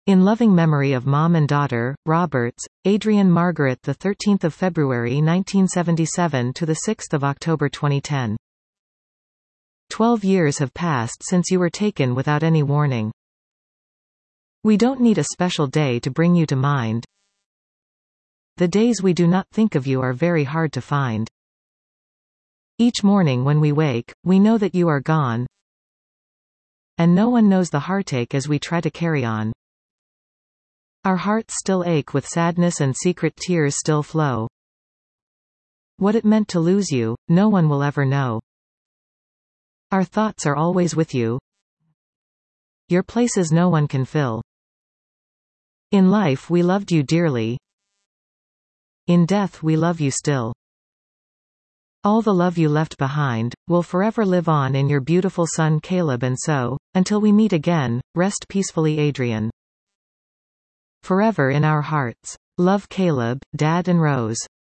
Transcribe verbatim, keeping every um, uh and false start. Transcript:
In loving memory of mom and daughter, Roberts, Adrian Margaret, the thirteenth of February nineteen seventy-seven to the sixth of October twenty ten. Twelve years have passed since you were taken without any warning. We don't need a special day to bring you to mind. The days we do not think of you are very hard to find. Each morning when we wake, we know that you are gone, and no one knows the heartache as we try to carry on. Our hearts still ache with sadness and secret tears still flow. What it meant to lose you, no one will ever know. Our thoughts are always with you. Your places no one can fill. In life we loved you dearly. In death we love you still. All the love you left behind will forever live on in your beautiful son Caleb, and so, until we meet again, rest peacefully, Adrian. Forever in our hearts. Love, Caleb, Dad and Rose.